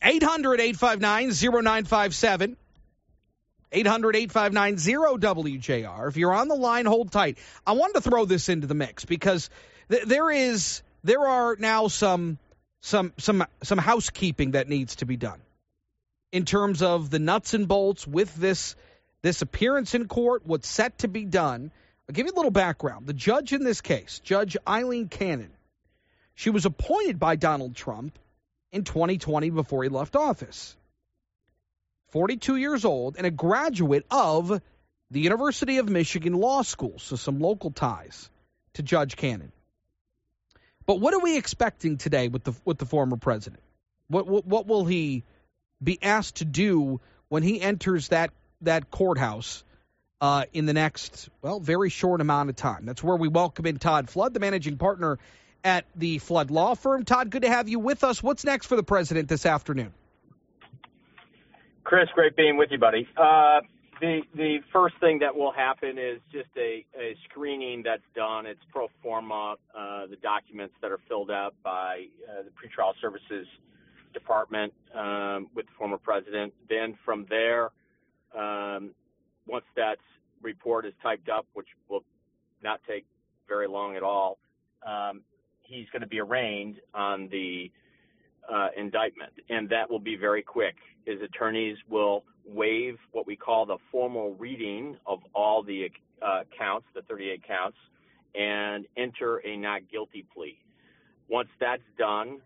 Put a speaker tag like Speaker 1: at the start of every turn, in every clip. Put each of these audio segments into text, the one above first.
Speaker 1: 800-859-0957. 800-859-0WJR. If you're on the line, hold tight. I wanted to throw this into the mix because there are now some housekeeping that needs to be done in terms of the nuts and bolts with this appearance in court, what's set to be done. I'll give you a little background. The judge in this case, Judge Eileen Cannon, she was appointed by Donald Trump in 2020 before he left office. 42 years old and a graduate of the University of Michigan Law School, so some local ties to Judge Cannon. But what are we expecting today with the former president? What will he be asked to do when he enters that courthouse in the next, very short amount of time? That's where we welcome in Todd Flood, the managing partner at the Flood Law Firm. Todd, good to have you with us. What's next for the president this afternoon?
Speaker 2: Chris, great being with you, buddy. The first thing that will happen is just a screening that's done. It's pro forma, the documents that are filled out by the Pretrial Services Department with the former president. Then from there, once that report is typed up, which will not take very long at all, he's going to be arraigned on the indictment, and that will be very quick. His attorneys will waive what we call the formal reading of all the counts, the 38 counts, and enter a not guilty plea. Once that's done,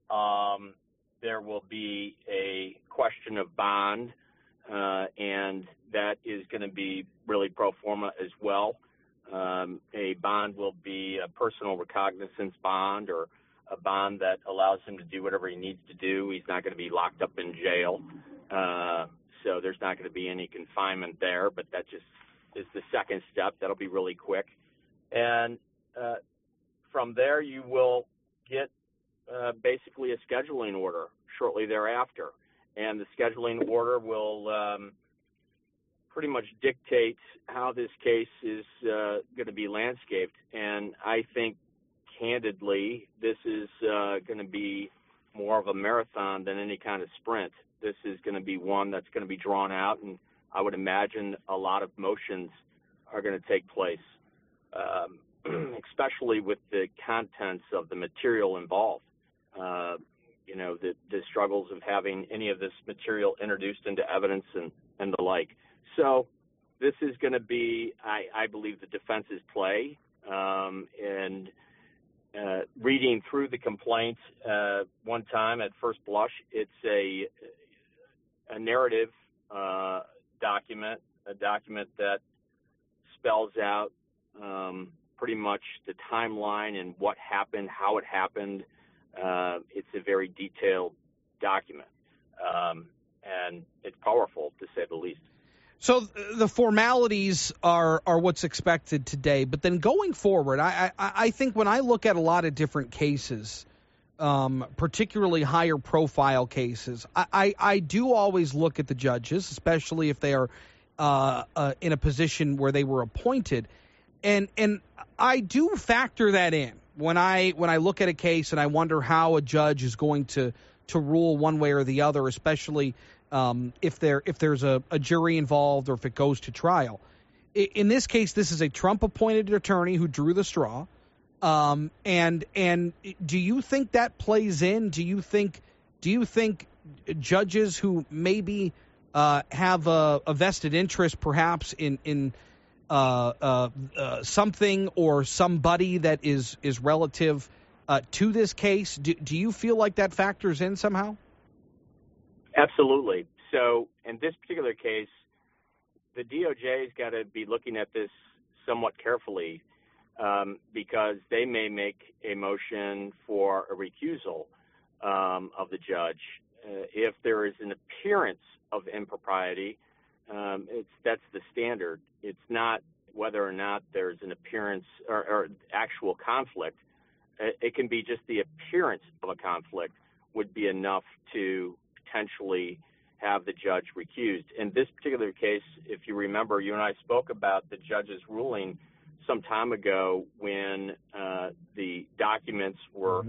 Speaker 2: there will be a question of bond, and that is going to be really pro forma as well. A bond will be a personal recognizance bond or a bond that allows him to do whatever he needs to do. He's not going to be locked up in jail. So there's not going to be any confinement there, but that just is the second step. That'll be really quick. And from there, you will get basically a scheduling order shortly thereafter. And the scheduling order will pretty much dictate how this case is going to be landscaped. And I think, candidly, this is going to be more of a marathon than any kind of sprint. This is going to be one that's going to be drawn out, and I would imagine a lot of motions are going to take place, especially with the contents of the material involved. The struggles of having any of this material introduced into evidence and the like. So this is going to be, I believe, the defense's play, and reading through the complaint one time at first blush, it's a narrative document, a document that spells out pretty much the timeline and what happened, how it happened. It's a very detailed document, and it's powerful, to say the least.
Speaker 1: So the formalities are what's expected today, but then going forward, I think when I look at a lot of different cases, particularly higher profile cases, I do always look at the judges, especially if they are in a position where they were appointed, and I do factor that in when I look at a case and I wonder how a judge is going to rule one way or the other, especially if there's a jury involved or if it goes to trial. In this case, this is a Trump-appointed attorney who drew the straw. And do you think that plays in? Do you think judges who maybe have a vested interest, perhaps in something or somebody that is relative to this case, do you feel like that factors in somehow?
Speaker 2: Absolutely. So in this particular case, the DOJ's got to be looking at this somewhat carefully, because they may make a motion for a recusal of the judge. If there is an appearance of impropriety, that's the standard. It's not whether or not there's an appearance or actual conflict. It can be just the appearance of a conflict would be enough to potentially have the judge recused. In this particular case, if you remember, you and I spoke about the judge's ruling some time ago when the documents were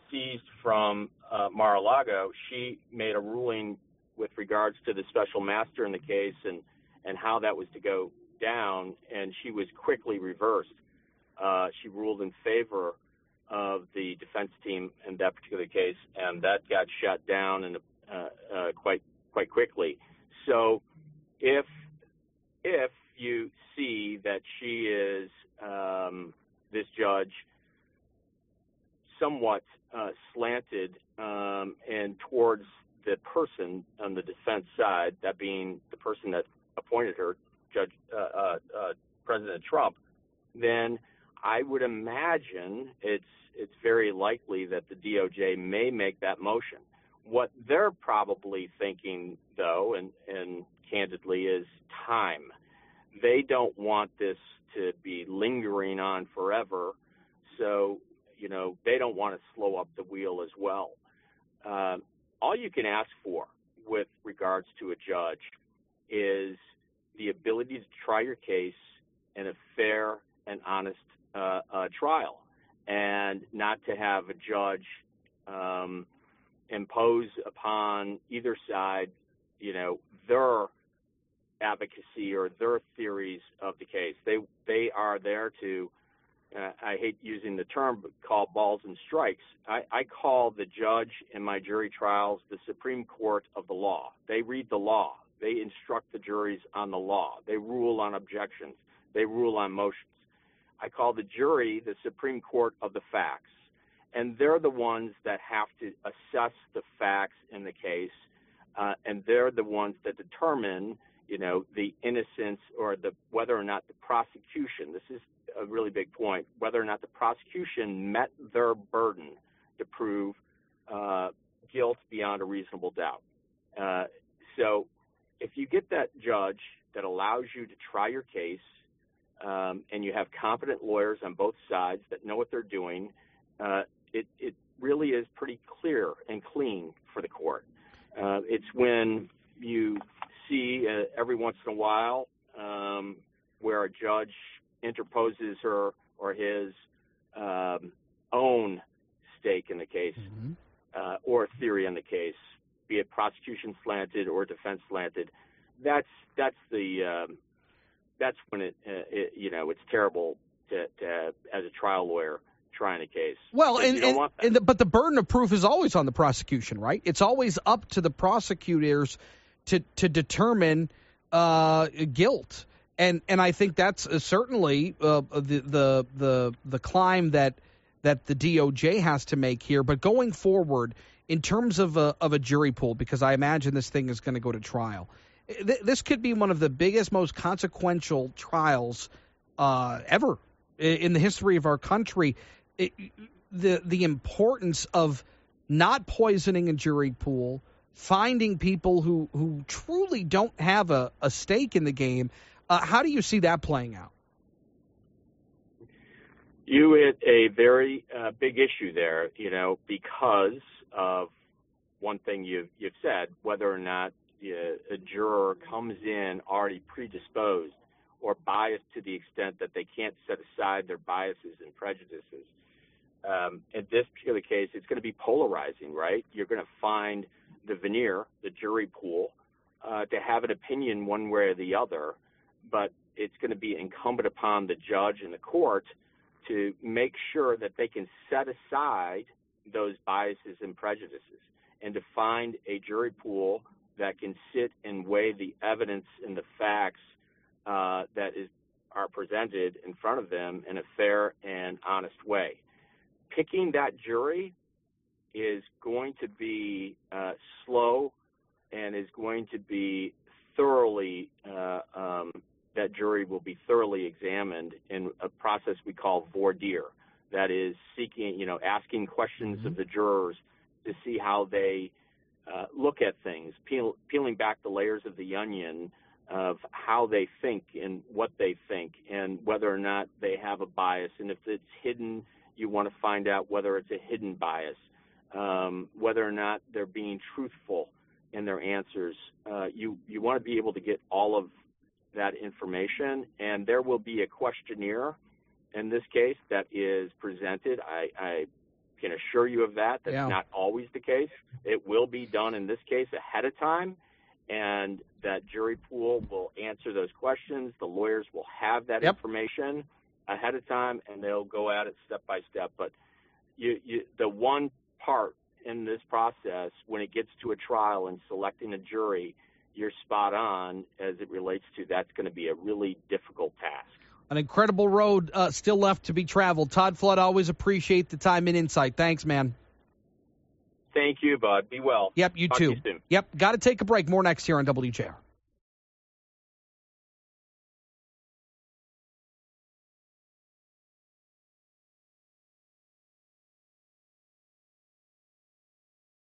Speaker 2: seized from Mar-a-Lago, she made a ruling with regards to the special master in the case and how that was to go down, and she was quickly reversed. She ruled in favor of the defense team in that particular case, and that got shut down in quite quickly. So if you see that she is this judge somewhat slanted and towards the person on the defense side, that being the person that appointed her, President Trump, then I would imagine it's very likely that the DOJ may make that motion. What they're probably thinking, though, and candidly, is time. They don't want this to be lingering on forever, so they don't want to slow up the wheel as well. All you can ask for with regards to a judge is the ability to try your case in a fair and honest trial, and not to have a judge impose upon either side, their advocacy or their theories of the case. They are there to, I hate using the term, but call balls and strikes. I call the judge in my jury trials the Supreme Court of the law. They read the law. They instruct the juries on the law. They rule on objections. They rule on motions. I call the jury the Supreme Court of the facts, and they're the ones that have to assess the facts in the case, and they're the ones that determine, the innocence or whether or not the prosecution, this is a really big point, whether or not the prosecution met their burden to prove guilt beyond a reasonable doubt. So if you get that judge that allows you to try your case, and you have competent lawyers on both sides that know what they're doing, it really is pretty clear and clean for the court. It's when you see every once in a while where a judge interposes her or his own stake in the case, or theory in the case, be it prosecution slanted or defense slanted. That's when it's terrible to as a trial lawyer trying a case.
Speaker 1: Well, but the burden of proof is always on the prosecution, right? It's always up to the prosecutors to determine guilt, and I think that's certainly the climb that the DOJ has to make here. But going forward, in terms of a jury pool, because I imagine this thing is going to go to trial. This could be one of the biggest, most consequential trials ever in the history of our country. The importance of not poisoning a jury pool, finding people who truly don't have a stake in the game. How do you see that playing out?
Speaker 2: You hit a very big issue there, because of one thing you've said, whether or not a juror comes in already predisposed or biased to the extent that they can't set aside their biases and prejudices. In this particular case, it's going to be polarizing, right? You're going to find the veneer, the jury pool, to have an opinion one way or the other, but it's going to be incumbent upon the judge and the court to make sure that they can set aside those biases and prejudices and to find a jury pool that can sit and weigh the evidence and the facts that are presented in front of them in a fair and honest way. Picking that jury is going to be slow and is going to be thoroughly, that jury will be thoroughly examined in a process we call voir dire. That is asking questions of the jurors to see how they look at things, peeling back the layers of the onion of how they think and what they think and whether or not they have a bias. And if it's hidden, you want to find out whether it's a hidden bias, whether or not they're being truthful in their answers. You want to be able to get all of that information, and there will be a questionnaire in this case that is presented. I can assure you of that. That's not always the case. It will be done in this case ahead of time, and that jury pool will answer those questions. The lawyers will have that information ahead of time, and they'll go at it step by step. But the one part in this process, when it gets to a trial and selecting a jury, you're spot on as it relates to that's going to be a really difficult task.
Speaker 1: An incredible road still left to be traveled. Todd Flood, always appreciate the time and insight. Thanks, man.
Speaker 2: Thank you, bud. Be well.
Speaker 1: Yep, you
Speaker 2: Talk
Speaker 1: too.
Speaker 2: To you soon.
Speaker 1: Yep, got to take a break. More next here on WJR.